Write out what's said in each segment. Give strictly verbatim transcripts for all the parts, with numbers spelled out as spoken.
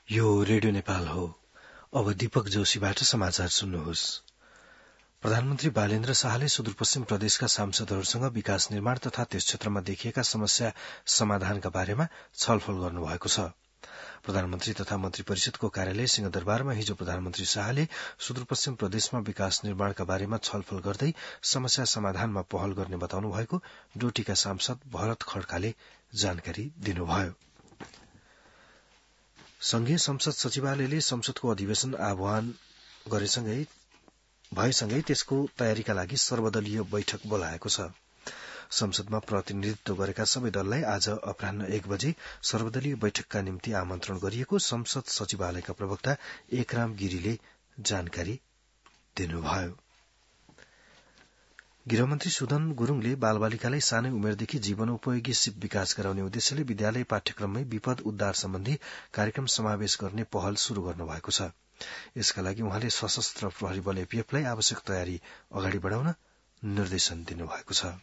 यो रेडियो नेपाल हो। अब दीपक जोशीबाट समाचार सुन्नुहोस्। प्रधानमन्त्री बालेन्द्र शाहले सुदूरपश्चिम प्रदेशका सांसदहरूसँग विकास निर्माण तथा त्यस क्षेत्रमा देखिएका समस्या समाधानका बारेमा छलफल गर्नुभएको छ। प्रधानमन्त्री तथा मन्त्री परिषदको कार्यालय सिंहदरबारमा हिजो प्रधानमन्त्री शाहले सुदूरपश्चिम प्रदेशमा विकास निर्माणका बारेमा छलफल गर्दै समस्या समाधानमा पहल गर्ने बताउनु भएको डोटीका सांसद भरत खड्काले जानकारी दिनुभयो। संघीय संसद सचिवालयले संसदको अधिवेशन आह्वान गरेसँगै भएसँगै त्यसको तयारीका लागि सर्वदलीय बैठक बोलाएको छ। संसदमा प्रतिनिधित्व गरेका सबै दललाई आज अपराह्न एक बजे सर्वदलीय बैठकका निम्ति आमन्त्रण गरिएको संसद सचिवालयका प्रवक्ता एकराम गिरीले जानकारी दिनुभयो। गृहमन्त्री सुदन गुरूङले बालबालिकालाई सानै उमेरदेखि जीवनोपयोगी सिप विकास गराउने उद्देश्यले विद्यालय पाठ्यक्रममै विपद उद्धार सम्बन्धी कार्यक्रम समावेश गर्ने पहल शुरू गर्नुभएको छ। यसका लागि उहाँले सशस्त्र प्रहरी बल एपीएफलाई आवश्यक तयारी अगाडि बढाउन निर्देशन दिनुभएको छ।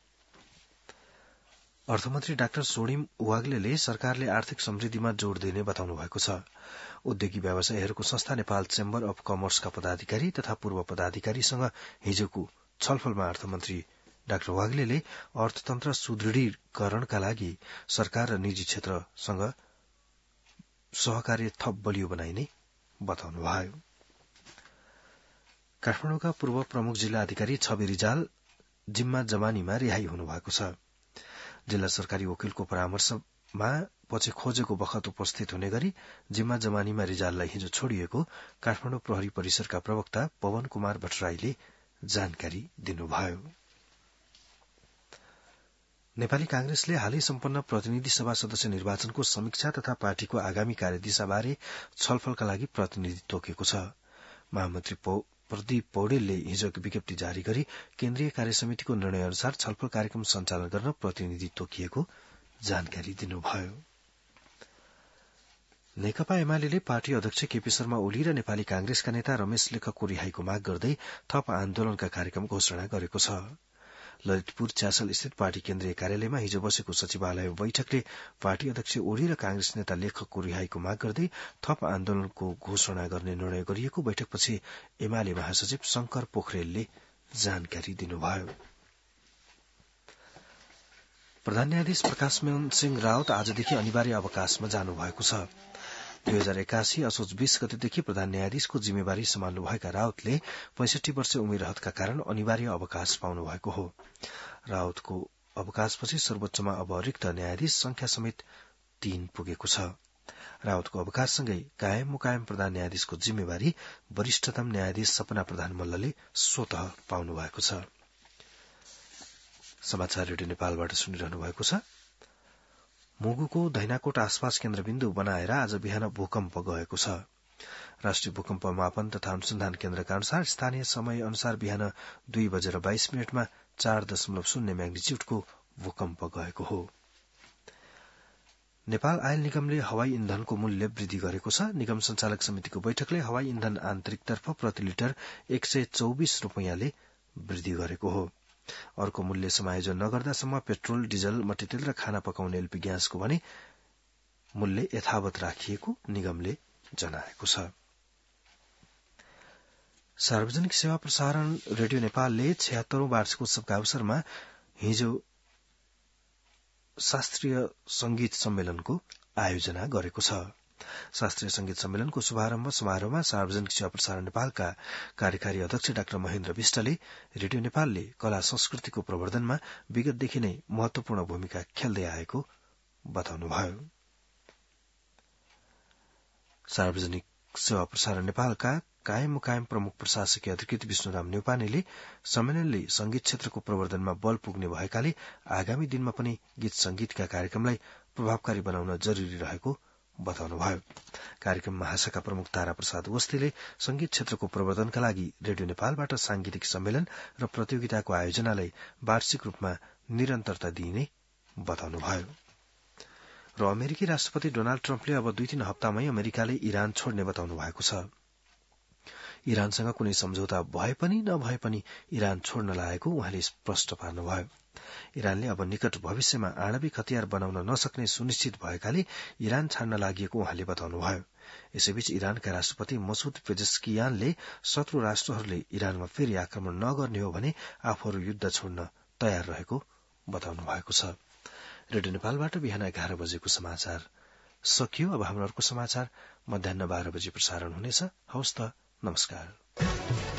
अर्थमन्त्री डाक्टर सोणिम वाग्लेले सरकारले आर्थिक समृद्धिमा जोड़ दिने बताउनु भएको छ। उद्योगी व्यवसायीहरूको संस्था नेपाल चेम्बर अफ कमर्सका पदाधिकारी तथा पूर्व पदाधिकारीसँग हिजोको छलफलमा अर्थमन्त्री डाक्टर वाग्लेले अर्थतन्त्र सुदृढीकरणका लागि सरकार र निजी क्षेत्रसँग सहकार्य थप बलियो बनाइने बताउनुभयो। काठमाडौँका पूर्व प्रमुख जिल्ला अधिकारी छवि रिजाल जिम्मा जमानीमा रिहाई हुनुभएको छ। जिल्ला सरकारी वकिलको परामर्शमा पछि खोजेको बखत उपस्थित हुने गरी जिम्मा जमानीमा रिजाललाई हिजो छोडिएको काठमाडौँ प्रहरी परिसरका प्रवक्ता पवन कुमार भट्टराईले जानकारी दिनुभयो। नेपाली कांग्रेसले हालै सम्पन्न प्रतिनिधि सभा सदस्य निर्वाचनको समीक्षा तथा पार्टीको आगामी कार्यदिशाबारे छलफलका लागि प्रतिनिधि तोकेको छ। महामन्त्री प्रदीप पौडेलले हिजो एक विज्ञप्ति जारी गरी केन्द्रीय कार्यसमितिको निर्णय अनुसार छलफल कार्यक्रम सञ्चालन गर्न प्रतिनिधि तोकिएको जानकारी दिनुभयो। नेकपा एमाले पार्टी अध्यक्ष केपी शर्मा ओली र नेपाली कांग्रेसका नेता रमेश लेखकको रिहाईको माग गर्दै थप आन्दोलनका कार्यक्रम घोषणा गरेको छ। ललितपुर च्यासल स्थित पार्टी केन्द्रीय कार्यालयमा हिजो बसेको सचिवालय बैठकले पार्टी अध्यक्ष ओली र कांग्रेस नेता लेखकको रिहाईको माग गर्दै थप आन्दोलनको घोषणा गर्ने निर्णय गरिएको बैठकपछि एमाले महासचिव शंकर पोखरेलले जानकारी दिनुभयो। प्रधान न्यायाधीश प्रकाश मोहन सिंह राउत आजदेखि अनिवार्य अवकाशमा जानुभएको छ। दुई हजार एकासी असोज बीस गतेदेखि प्रधान न्यायाधीशको जिम्मेवारी सम्हाल्नुभएका राउतले पैंसठी वर्ष उमेरहदका कारण अनिवार्य अवकाश पाउनु भएको हो। राउतको अवकाशपछि सर्वोच्चमा अब रिक्त न्यायाधीश संख्या समेत तीन पुगेको छ। राउतको अवकाशसँगै कायम मुकायम प्रधान न्यायाधीशको जिम्मेवारी वरिष्ठतम न्यायाधीश सपना प्रधान मल्लले स्वतः पाउनु भएको छ। समाचार रेडियो नेपालबाट सुनिरहनु भएको छ। मुगुको धैनाकोट आसपास केन्द्रबिन्दु बनाएर आज बिहान भूकम्प गएको छ। राष्ट्रिय भूकम्प मापन तथा अनुसन्धान केन्द्रका अनुसार स्थानीय समय अनुसार बिहान दुई बजेर बाइस मिनटमा चार दशमलव शून्य म्याग्निच्युडको भूकम्प गएको हो। नेपाल आयल निगमले हवाई इन्धनको मूल्य वृद्धि गरेको छ। निगम संचालक समितिको बैठकले हवाई इन्धन आन्तरिकतर्फ प्रति लिटर एक सय चौबिस रूपियाँले वृद्धि गरेको हो। अर्को मूल्य समायोजन नगर्दासम्म पेट्रोल, डिजल, मट्टीतेल र खाना पकाउने एलपी ग्यासको भने मूल्य यथावत राखिएको निगमले जनाएको छ। सार्वजनिक सेवा प्रसारण रेडियो नेपालले छिहत्तरौं वार्षिकोत्सवका अवसरमा हिजो शास्त्रीय संगीत सम्मेलनको आयोजना गरेको छ। शास्त्रीय संगीत सम्मेलनको शुभारम्भ समारोहमा सार्वजनिक सेवा प्रसारण नेपालका कार्यकारी अध्यक्ष डाक्टर महेन्द्र विष्टले रेडियो नेपालले कला संस्कृतिको प्रवर्धनमा विगतदेखि नै महत्वपूर्ण भूमिका खेल्दै आएको बताउनुभयो। सार्वजनिक सेवा प्रसारण नेपालका कायम मुकायम प्रमुख प्रशासकीय अधिकृत विष्णुराम न्यौपानेले सम्मेलनले संगीत क्षेत्रको प्रवर्धनमा बल पुग्ने भएकाले आगामी दिनमा पनि गीत संगीतका कार्यक्रमलाई प्रभावकारी बनाउन जरूरी रहेको बताउनुभयो। कार्यक्रम महाशाखा प्रमुख तारा प्रसाद वस्तीले संगीत क्षेत्रको प्रवर्धनका लागि रेडियो नेपालबाट सांगीतिक सम्मेलन र प्रतियोगिताको आयोजनालाई वार्षिक रूपमा निरन्तरता दिइने बताउनुभयो। र अमेरिकी राष्ट्रपति डोनाल्ड ट्रम्पले अब दुई तीन हप्तामै अमेरिकाले इरान छोड्ने बताउनु भएको छ। इरानसँग कुनै सम्झौता भए पनि नभए पनि इरान छोड्न लागेको उहाँले स्पष्ट पार्नुभयो। इरानले अब निकट भविष्यमा आणविक हतियार बनाउन नसक्ने सुनिश्चित भएकाले इरान छाड्न लागि उहाँले बताउनुभयो। यसैबीच इरानका राष्ट्रपति मसूद पेजेस्कियानले शत्रु राष्ट्रहरूले इरानमा फेरि आक्रमण नगर्ने हो भने आफूहरू युद्ध छोड्न तयार रहेको बताउनु भएको छ। रेडियो नेपालबाट बिहान एघार बजेको समाचार सकियो। अब हाम्रो अर्को समाचार मध्याह बाह्र बजे प्रसारण हुनेछ। हवस् त, नमस्कार।